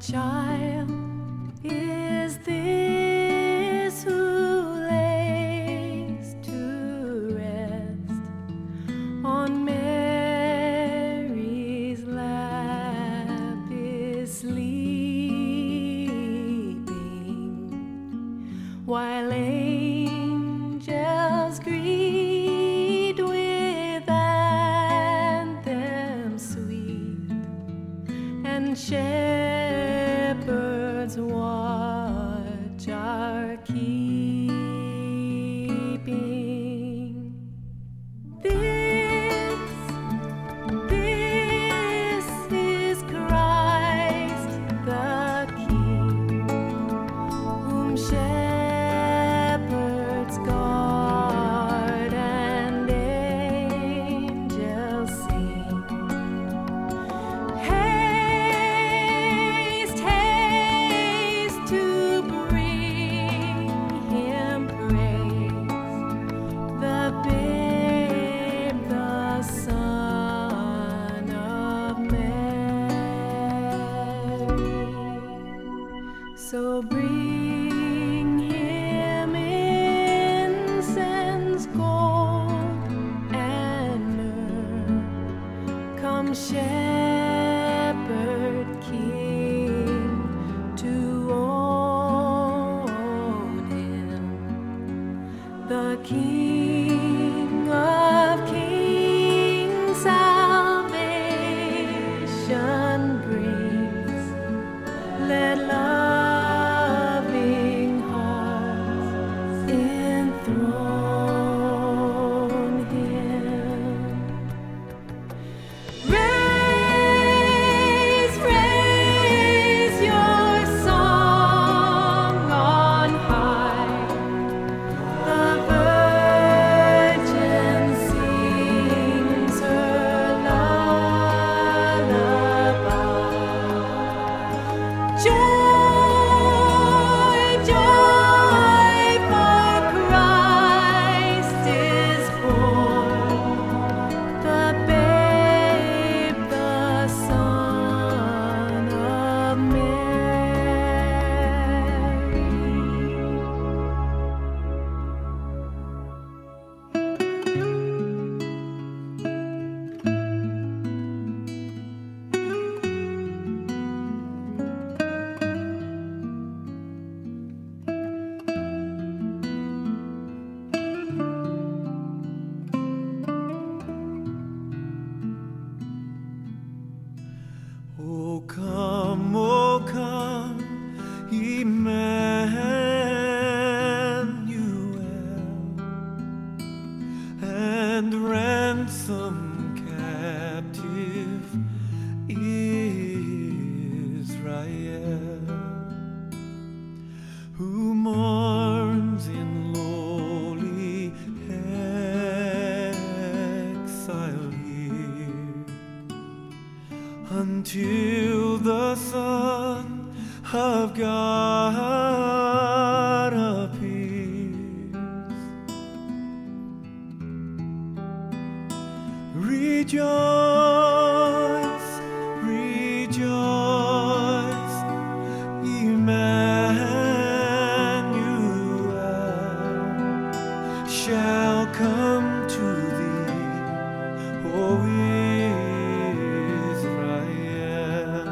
child is this who lays to rest on Mary's lap is sleeping, while angels greet with anthems sweet, and shepherds watch our keeping. This is Christ the King, whom shepherds guard and angels sing. Haste, haste to bring him praise, the babe, the Son of Mary. So bring him incense, gold, and myrrh. Come, shepherd king, to own him, the King of kings, salvation brings. Let loving hearts enthrone him. Raise, raise your song on high. The Virgin sings her lullaby. Joy, joy, for Christ is born, the babe, the Son of Mary. O come, Emmanuel, and ransom captive Israel, who mourns in lowly exile here, until the Son of God appears. Rejoice, rejoice, Emmanuel shall come to thee, O Israel.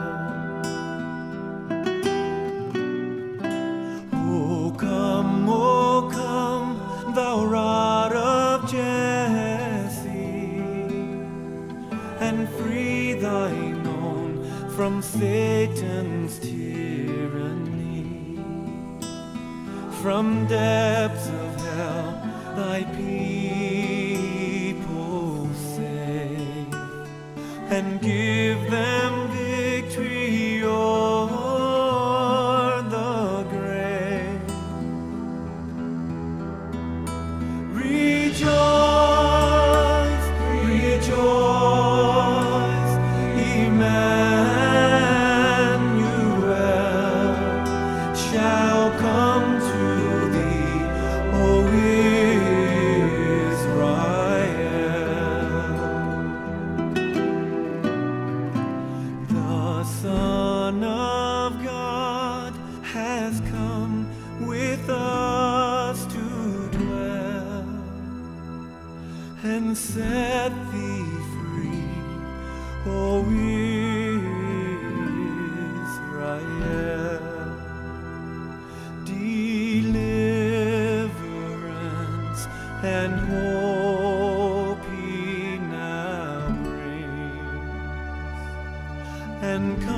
O come, thou rod of Jesse, and free thine own from Satan's tyranny. From depths of hell thy people save, and give them victory o'er the grave. Rejoice, rejoice, Emmanuel shall come to thee, O Israel. and set thee free, O Israel. Deliverance and hope he now brings, and